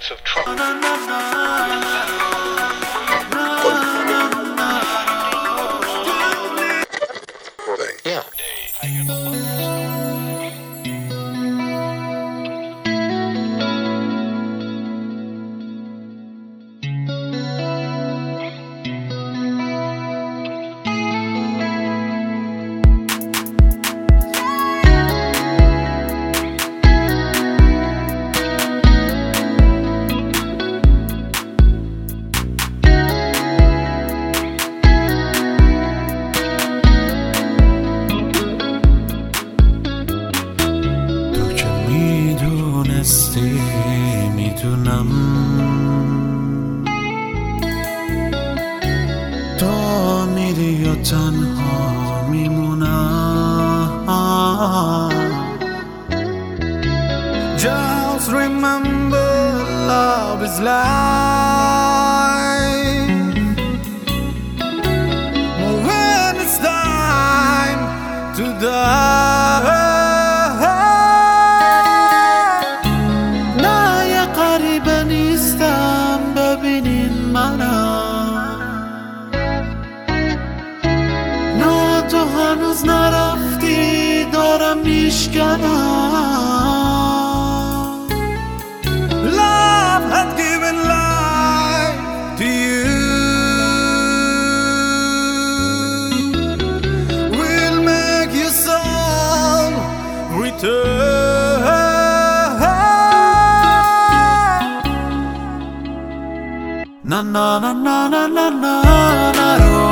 notes of trouble. Yeah. میدونم تو میری یا تنها میمونم. Just remember love is life when it's time to die. هنوز نرفتی دارم میشکنم. Love had given life to you. We'll make your soul return. Na na na na na na na na.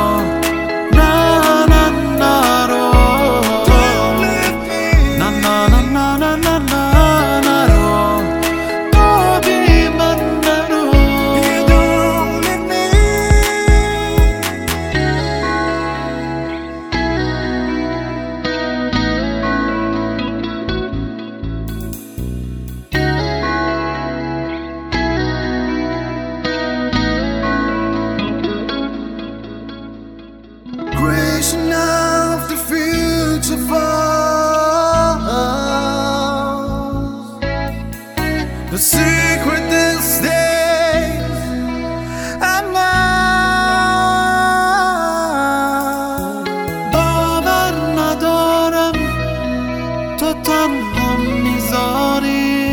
Creation of the future falls. The secret is stays and now باور ندارم تو تنها میذاری.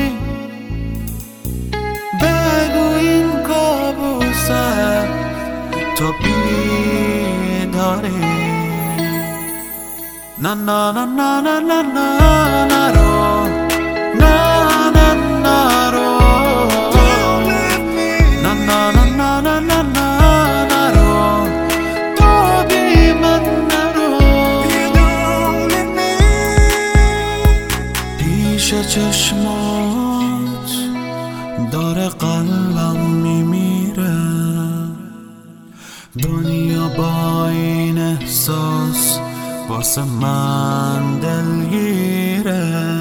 بگو این کابوسه تو بیداری. Na na na na na na na na ro, na na na ro. Don't leave me. Na na na na na na na na ro. To be man na ro. You don't leave me. پیش چشمات داره قلبم میمیره. دنیا با این احساس واسه من دلگیره.